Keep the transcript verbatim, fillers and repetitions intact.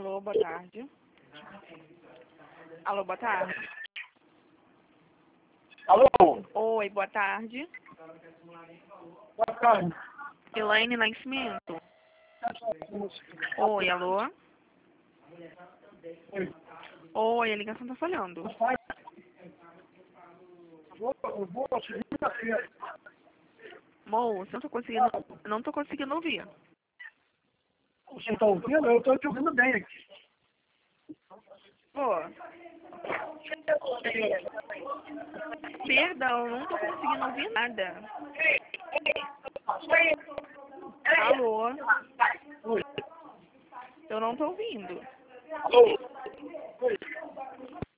Alô, boa tarde. Alô, boa tarde. Alô? Oi, boa tarde. Boa tarde. Elaine Nascimento. Oi, alô? Oi. Oi, a ligação tá falhando. Eu vou, eu vou segunda-feira. Moço, não tô conseguindo, não tô conseguindo ouvir. Você está ouvindo? Eu estou te ouvindo bem aqui. Pô, perdão, não tô conseguindo ouvir nada. Alô? Oi. Eu não tô ouvindo. Alô? Oi.